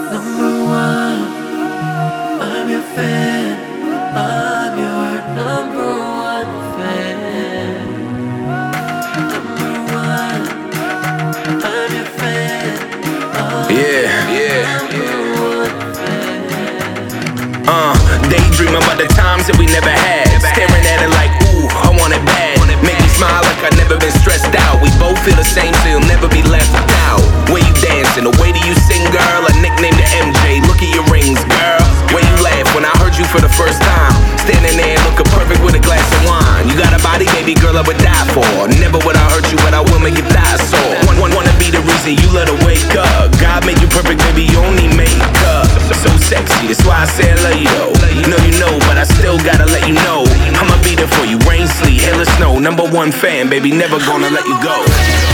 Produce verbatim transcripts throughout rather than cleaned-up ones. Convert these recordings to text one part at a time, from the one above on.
Number one, I'm your fan. I'm your number one fan. Number one, I'm your fan. I'm Yeah, yeah. your number one fan. Uh, daydream about the times that we never had. Staring at it like, ooh, I want it bad. Make me smile like I've never been stressed out. We both feel the same, so you'll never be left out. Way you dancing, the way that you sing, girl. I nicknamed the M J. Look at your rings, girl. Way you laugh when I heard you for the first time. Standing there looking perfect with a glass of wine. You got a body, baby girl, I would die for. Never would I hurt you, but I will make your thighs sore. One, one, wanna be the reason you let her wake up. God made you perfect, baby, you only make up. So sexy, that's why I say I love you though. You know you know, but I still gotta let you know. I'ma be there for you, rain, sleet, hail or snow. Number one fan, baby, never gonna let you go.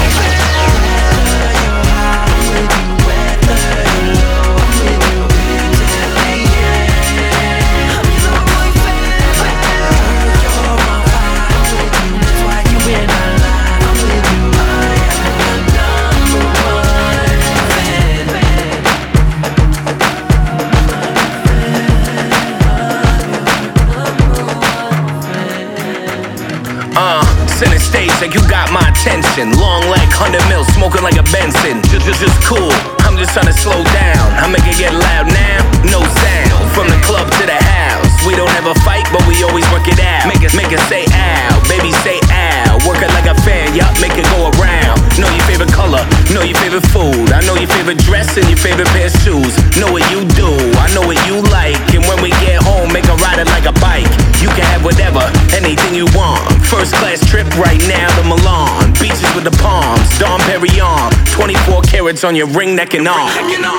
Uh, center stage like you got my attention. Long leg, hundred mil, smoking like a Benson. Just, just, just cool. I'm just trying to slow down. I make it get loud now, no sound. From the club to the house, we don't ever fight, but we always work it out. Make it, make it say ow, baby say ow. Work it like a fan, yup, make it go around. Know your favorite color, know your favorite food. I know your favorite dress and your favorite pair of shoes. Know what you do, I know what you like. And when we get home, make her ride it like a bike. You can have whatever, anything you want. First class trip right now to Milan. Beaches with the palms, Dom Perignon. Twenty-four carats on your ring, neck and arm.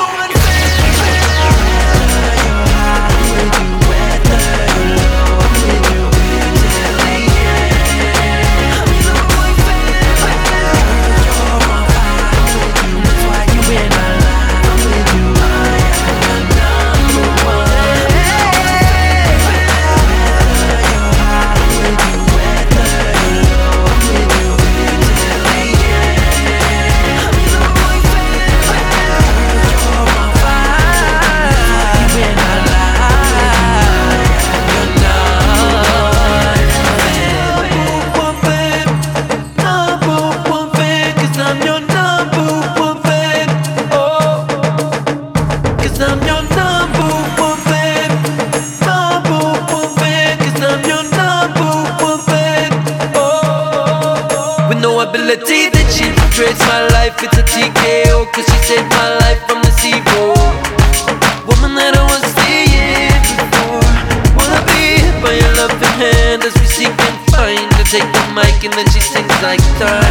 Ability that she portrays my life, it's a T K O, cause she saved my life from the seaboard. Woman that I was seeing before. Wanna be hit by your loving hand as we seek and find. I take the mic and then she sings like time.